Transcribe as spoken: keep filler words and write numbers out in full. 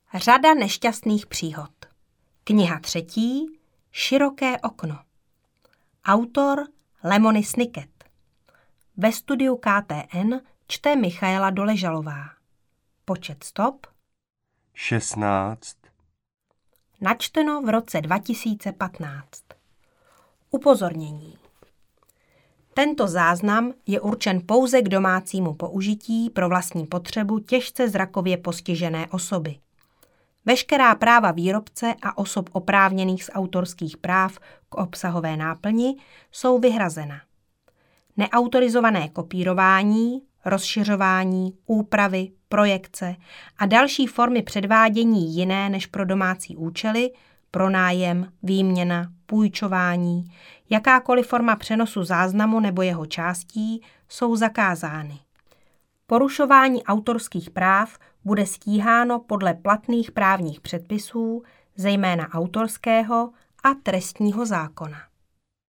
Řada nešťastných příhod. Kniha třetí. Široké okno. Autor Lemony Snicket. Ve studiu K T N čte Michaela Doležalová. Počet stop šestnáct. Načteno v roce dva tisíce patnáct. Upozornění. Tento záznam je určen pouze k domácímu použití pro vlastní potřebu těžce zrakově postižené osoby. Veškerá práva výrobce a osob oprávněných z autorských práv k obsahové náplni jsou vyhrazena. Neautorizované kopírování, rozšiřování, úpravy, projekce a další formy předvádění jiné než pro domácí účely, pronájem, výměna, půjčování, jakákoliv forma přenosu záznamu nebo jeho částí jsou zakázány. Porušování autorských práv bude stíháno podle platných právních předpisů, zejména autorského a trestního zákona.